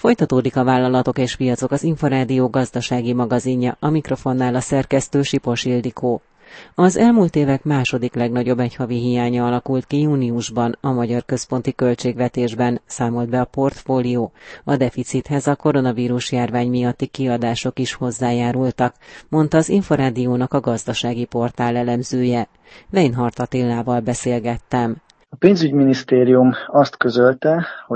Folytatódik a Vállalatok és Piacok, az Inforádió gazdasági magazinja, a mikrofonnál a szerkesztő Sipos Ildikó. Az elmúlt évek második legnagyobb egyhavi hiánya alakult ki júniusban a Magyar Központi Költségvetésben, számolt be a portfólió. A deficithez a koronavírus járvány miatti kiadások is hozzájárultak, mondta az Inforádiónak a gazdasági portál elemzője. Weinhardt Attilával beszélgettem. A pénzügyminisztérium azt közölte, hogy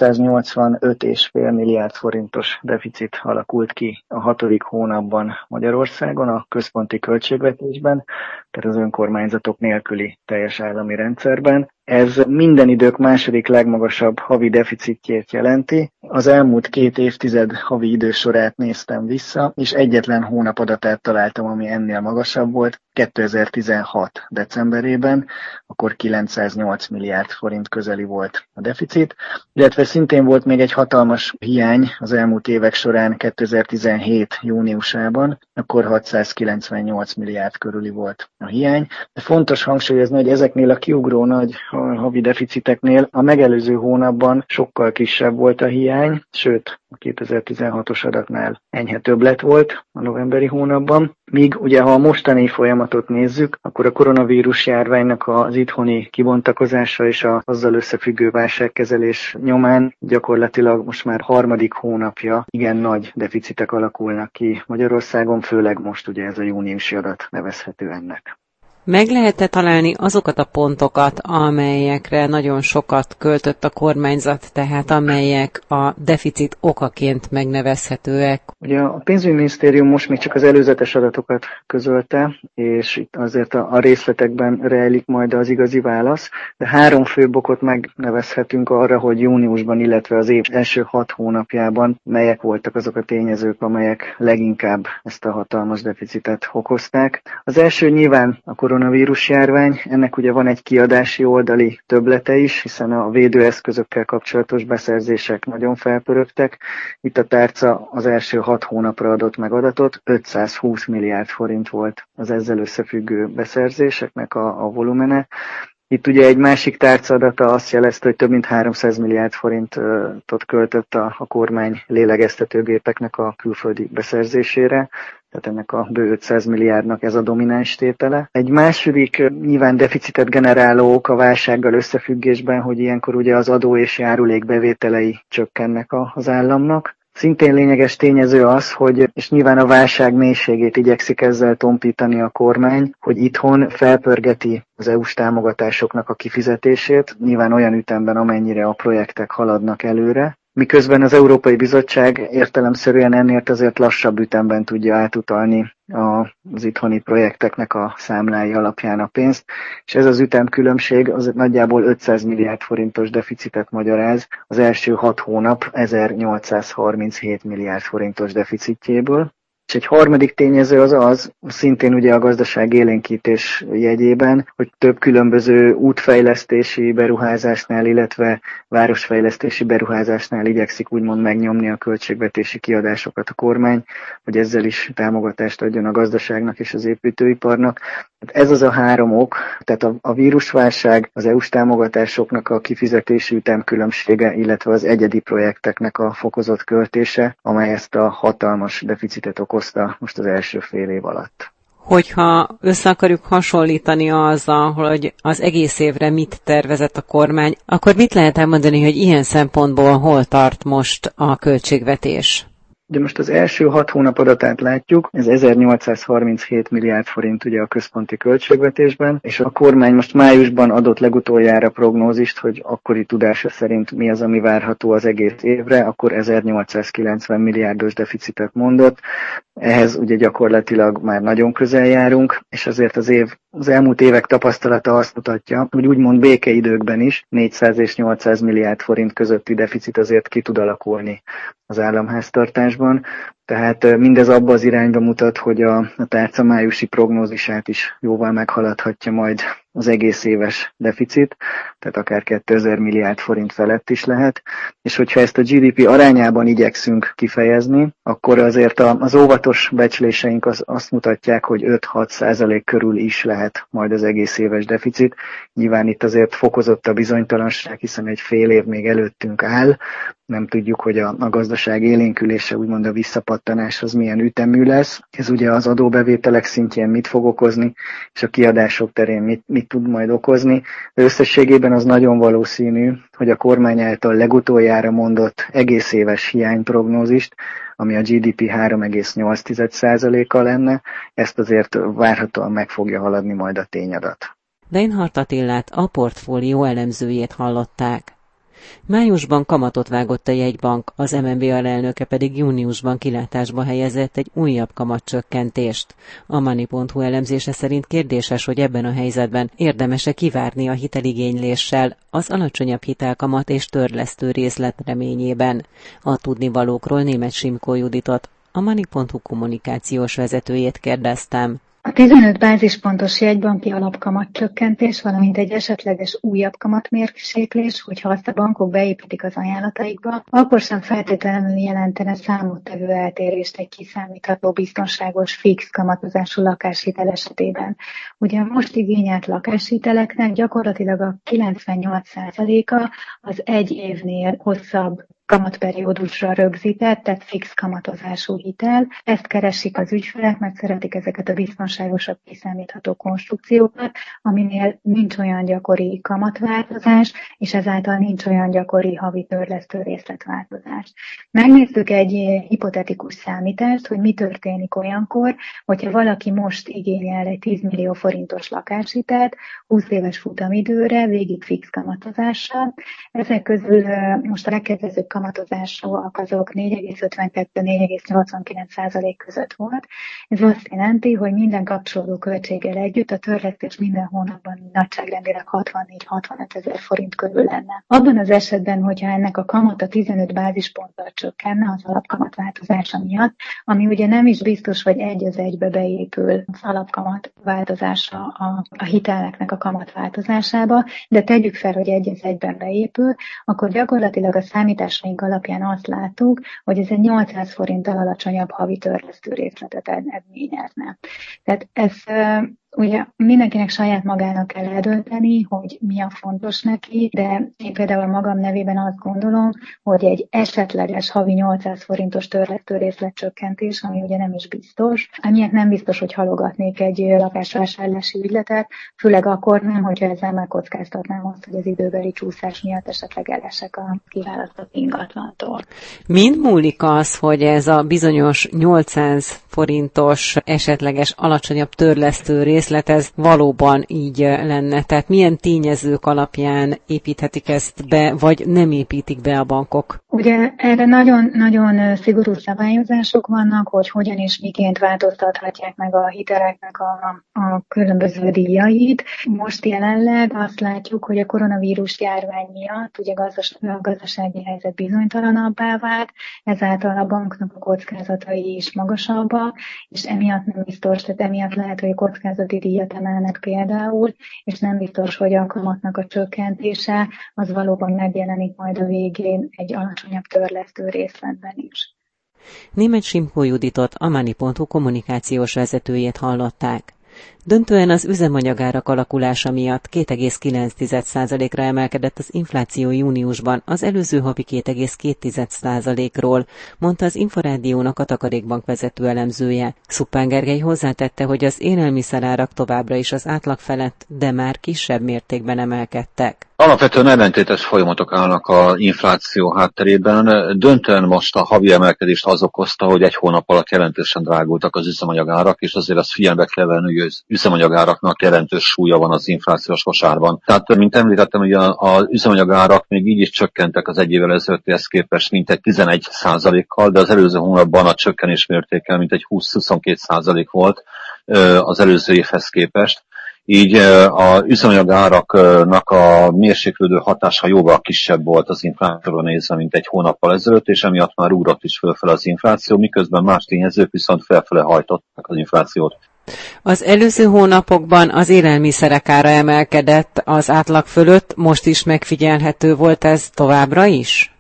785,5 milliárd forintos deficit alakult ki a 6. hónapban Magyarországon, a központi költségvetésben, tehát az önkormányzatok nélküli teljes állami rendszerben. Ez minden idők második legmagasabb havi deficitjét jelenti. Az elmúlt 2 évtized havi idősorát néztem vissza, és egyetlen hónap adatát találtam, ami ennél magasabb volt, 2016. decemberében, akkor 908 milliárd forint közeli volt a deficit, illetve szintén volt még egy hatalmas hiány az elmúlt évek során 2017. júniusában, akkor 698 milliárd körüli volt a hiány. De fontos hangsúlyozni, hogy ezeknél a kiugró nagy havi deficiteknél a megelőző hónapban sokkal kisebb volt a hiány, sőt a 2016-os adatnál enyhe többlet volt a novemberi hónapban. Míg ugye, ha a mostani folyamatot nézzük, akkor a koronavírus járványnak az itthoni kibontakozása és azzal összefüggő válságkezelés nyomán gyakorlatilag most már 3. hónapja igen nagy deficitek alakulnak ki Magyarországon, főleg most ugye ez a júniusi adat nevezhető ennek. Meg lehet-e találni azokat a pontokat, amelyekre nagyon sokat költött a kormányzat, tehát amelyek a deficit okaként megnevezhetőek? Ugye a pénzügyminisztérium most még csak az előzetes adatokat közölte, és itt azért a részletekben rejlik majd az igazi válasz, de 3 főbb okot megnevezhetünk arra, hogy júniusban, illetve az év első 6 hónapjában melyek voltak azok a tényezők, amelyek leginkább ezt a hatalmas deficitet okozták. Az első nyilván a koronavírus járvány, ennek ugye van egy kiadási oldali többlete is, hiszen a védőeszközökkel kapcsolatos beszerzések nagyon felpörögtek. Itt a tárca az első 6 hónapra adott meg adatot, 520 milliárd forint volt az ezzel összefüggő beszerzéseknek a volumene. Itt ugye egy másik tárcaadata azt jelezte, hogy több mint 300 milliárd forintot költött a kormány lélegeztetőgépeknek a külföldi beszerzésére, tehát ennek a bő 500 milliárdnak ez a domináns tétele. Egy második nyilván deficitet generáló ok a válsággal összefüggésben, hogy ilyenkor ugye az adó és járulék bevételei csökkennek az államnak. Szintén lényeges tényező az, hogy, és nyilván a válság mélységét igyekszik ezzel tompítani a kormány, hogy itthon felpörgeti az EU-s támogatásoknak a kifizetését, nyilván olyan ütemben, amennyire a projektek haladnak előre, miközben az Európai Bizottság értelemszerűen ennél azért lassabb ütemben tudja átutalni az itthoni projekteknek a számlái alapján a pénzt, és ez az ütemkülönbség az nagyjából 500 milliárd forintos deficitet magyaráz az első 6 hónap 1837 milliárd forintos deficitjéből. És egy harmadik tényező az szintén ugye a gazdaság élénkítés jegyében, hogy több különböző útfejlesztési beruházásnál, illetve városfejlesztési beruházásnál igyekszik úgymond megnyomni a költségvetési kiadásokat a kormány, hogy ezzel is támogatást adjon a gazdaságnak és az építőiparnak. Ez az a 3 ok, tehát a vírusválság, az EU-s támogatásoknak a kifizetési ütemkülönbsége, illetve az egyedi projekteknek a fokozott költése, amely ezt a hatalmas deficitet okozta most az első fél év alatt. Hogyha össze akarjuk hasonlítani azzal, hogy az egész évre mit tervezett a kormány, akkor mit lehet elmondani, hogy ilyen szempontból hol tart most a költségvetés? De most az első 6 hónap adatát látjuk, ez 1837 milliárd forint ugye a központi költségvetésben, és a kormány most májusban adott legutoljára prognózist, hogy akkori tudása szerint mi az, ami várható az egész évre, akkor 1890 milliárdos deficitet mondott. Ehhez ugye gyakorlatilag már nagyon közel járunk, és azért az elmúlt évek tapasztalata azt mutatja, hogy úgymond békeidőkben is 400 és 800 milliárd forint közötti deficit azért ki tud alakulni az államháztartásban. Tehát mindez abba az irányba mutat, hogy a tárca májusi prognózisát is jóval meghaladhatja majd az egész éves deficit, tehát akár 2000 milliárd forint felett is lehet, és hogyha ezt a GDP arányában igyekszünk kifejezni, akkor azért az óvatos becsléseink azt mutatják, hogy 5-6% körül is lehet majd az egész éves deficit. Nyilván itt azért fokozott a bizonytalanság, hiszen egy fél év még előttünk áll, nem tudjuk, hogy a gazdaság élénkülése, úgymond a visszapattanás az milyen ütemű lesz. Ez ugye az adóbevételek szintjén mit fog okozni, és a kiadások terén mit tud majd okozni. De összességében az nagyon valószínű, hogy a kormány által legutoljára mondott egész éves hiányprognózist, ami a GDP 3,8%-a lenne, ezt azért várhatóan meg fogja haladni majd a tényadat. Reinhardt Attilát, a portfólió elemzőjét hallották. Májusban kamatot vágott a jegybank, az MNB alelnöke pedig júniusban kilátásba helyezett egy újabb kamatcsökkentést. A Money.hu elemzése szerint kérdéses, hogy ebben a helyzetben érdemes-e kivárni a hiteligényléssel, az alacsonyabb hitelkamat és törlesztő részlet reményében. A tudnivalókról Németh Simkó Juditot, a Money.hu kommunikációs vezetőjét kérdeztem. A 15 bázispontos jegybanki alapkamatcsökkentés, valamint egy esetleges újabb kamatmérséklés, hogyha azt a bankok beépítik az ajánlataikba, akkor sem feltétlenül jelentene számottevő eltérést egy kiszámítható, biztonságos, fix kamatozású lakáshitel esetében. Ugye most igényelt lakáshiteleknek gyakorlatilag a 98%-a az egy évnél hosszabb kamatperiódusra rögzített, tehát fix kamatozású hitel. Ezt keresik az ügyfelek, mert szeretik ezeket a biztonságosabb, kiszámítható konstrukciókat, aminél nincs olyan gyakori kamatváltozás, és ezáltal nincs olyan gyakori havi törlesztő részletváltozás. Megnéztük egy hipotetikus számítást, hogy mi történik olyankor, hogyha valaki most igényel egy 10 millió forintos lakáshitelt, 20 éves futamidőre, végig fix kamatozással. Ezek közül most a legkedvezőbb kamatozásúak azok 4,52-4,89% között volt. Ez azt jelenti, hogy minden kapcsolódó költséggel együtt a törlesztés minden hónapban nagyságrendileg 64-65 ezer forint körül lenne. Abban az esetben, hogyha ennek a kamata 15 bázisponttal csökkenne az alapkamat változása miatt, ami ugye nem is biztos, hogy egy az egybe beépül az alapkamat változása a hiteleknek a kamat változásába, de tegyük fel, hogy egy az egyben beépül, akkor gyakorlatilag a számításaink alapján azt láttuk, hogy ez egy 800 forinttal alacsonyabb havi törlesztő részletet eredményezne. Tehát ez ugye mindenkinek saját magának kell eldönteni, hogy mi a fontos neki, de én például magam nevében azt gondolom, hogy egy esetleges havi 800 forintos törlesztő részletcsökkentés, ami ugye nem is biztos, amiért nem biztos, hogy halogatnék egy lakásvásárlási ügyletet, főleg akkor nem, hogyha ezzel megkockáztatnám azt, hogy az időbeli csúszás miatt esetleg elesek a kiválasztott ingatlantól. Mind múlik az, hogy ez a bizonyos 800 forintos esetleges alacsonyabb törlesztő részlet, ez valóban így lenne? Tehát milyen tényezők alapján építhetik ezt be, vagy nem építik be a bankok? Ugye erre nagyon szigorú szabályozások vannak, hogy hogyan és miként változtathatják meg a hiteleknek a különböző díjait. Most jelenleg azt látjuk, hogy a koronavírus járvány miatt ugye a gazdasági helyzet bizonytalanabbá vált, ezáltal a banknak a kockázatai is magasabbak, és emiatt nem biztos, tehát emiatt lehet, hogy a kockázati díjat emelnek például, és nem biztos, hogy a kamatnak a csökkentése az valóban megjelenik majd a végén egy alacsonyabb törlesztő részletben is. Németh Simkó Juditot, a Money.hu kommunikációs vezetőjét hallották. Döntően az üzemanyagárak alakulása miatt 2,9%-ra emelkedett az infláció júniusban, az előző havi 2,2%-ról, mondta az Inforádiónak a Takarékbank vezető elemzője. Szuppán Gergely hozzátette, hogy az élelmiszerárak továbbra is az átlag felett, de már kisebb mértékben emelkedtek. Alapvetően ellentétes folyamatok állnak az infláció hátterében. Döntően most a havi emelkedést az okozta, hogy egy hónap alatt jelentősen drágultak az üzemanyagárak, és azért azt figyelembe kell venni, hogy az üzemanyagáraknak jelentős súlya van az inflációs kosárban. Tehát, mint említettem, hogy az üzemanyagárak még így is csökkentek az egy évvel ezelőttihez képest mintegy 11%-kal, de az előző hónapban a csökkenés mértéke mintegy 20-22% volt az előző évhez képest. így az üzemanyagáraknak a mérséklődő hatása jóval kisebb volt az inflációra nézve, mint egy hónappal ezelőtt, és emiatt már ugrott is fölfele az infláció, miközben más tényezők viszont felfele hajtották az inflációt. Az előző hónapokban az élelmiszerek ára emelkedett az átlag fölött, most is megfigyelhető volt ez továbbra is?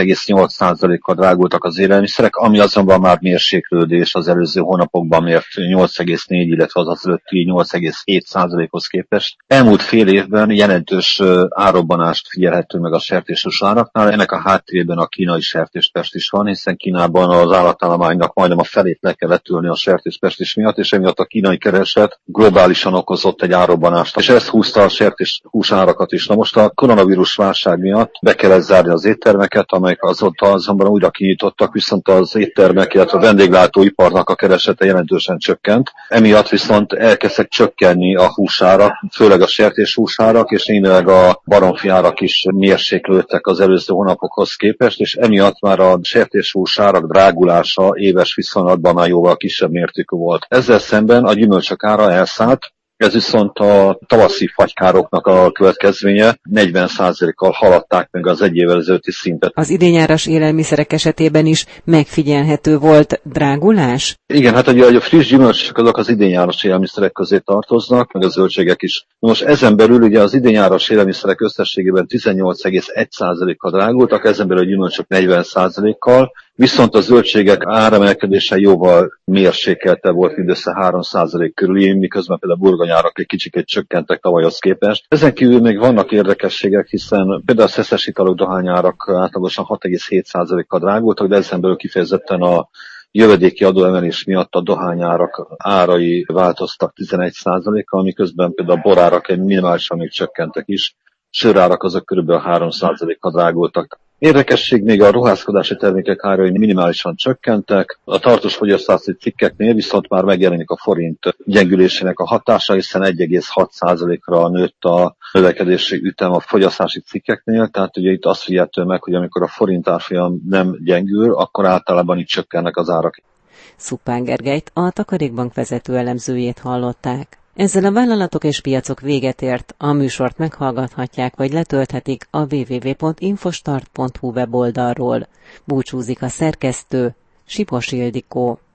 7,8%-kal drágultak az élelmiszerek, ami azonban már mérséklődés az előző hónapokban mért 8,4, illetve az előtti 8,7%-hoz képest. Elmúlt fél évben jelentős árrobbanást figyelhető meg a sertéshús áraknál. Ennek a háttérében a kínai sertéspest is van, hiszen Kínában az állatállománynak majdnem a felét le kellett ülni a sertéspestis miatt, és emiatt a kínai kereslet globálisan okozott egy árrobbanást. És ezt húzta a sertéshús árakat is. Na most a koronavírus válság miatt be kellett zárni az éttermeket, amelyek azóta azonban újra kinyitottak, viszont az éttermek, illetve a vendéglátóiparnak a keresete jelentősen csökkent. Emiatt viszont elkezdtek csökkenni a húsárak, főleg a sertéshúsárak, és némileg a baromfiárak is mérséklődtek az előző hónapokhoz képest, és emiatt már a sertéshúsárak drágulása éves viszonylatban már jóval kisebb mértékű volt. Ezzel szemben a gyümölcsök ára elszállt. Ez viszont a tavaszi fagykároknak a következménye, 40%-kal haladták meg az egy évvel ezelőtti szintet. Az idényáras élelmiszerek esetében is megfigyelhető volt drágulás? Igen, hát ugye a friss gyümölcsök azok az idényáras élelmiszerek közé tartoznak, meg a zöldségek is. Most ezen belül ugye az idényáras élelmiszerek összességében 18,1%-kal drágultak, ezen belül a gyümölcsök 40%-kal, viszont a zöldségek áremelkedése jóval mérsékeltebb volt, mindössze 3% körül, miközben például a burgonyárak egy kicsikét csökkentek tavalyhoz képest. Ezen kívül még vannak érdekességek, hiszen például a szeszes italok, dohányárak átlagosan 6,7%-kal drágultak, de ezen belül kifejezetten a jövedéki adóemelés miatt a dohányárak árai változtak 11%-kal, miközben például a borárak minimálisan még csökkentek is, sörárak azok kb. 3%-kal drágultak. Érdekesség még a ruházkodási termékek árai minimálisan csökkentek, a tartós fogyasztási cikkeknél viszont már megjelenik a forint gyengülésének a hatása, hiszen 1,6%-ra nőtt a növekedési ütem a fogyasztási cikkeknél, tehát ugye itt azt figyelhető meg, hogy amikor a forint árfolyam nem gyengül, akkor általában itt csökkennek az árak. Szuppán Gergelyt, a Takarékbank vezető elemzőjét hallották. Ezzel a vállalatok és piacok véget ért, a műsort meghallgathatják vagy letölthetik a www.infostart.hu weboldalról. Búcsúzik a szerkesztő, Sipos Ildikó.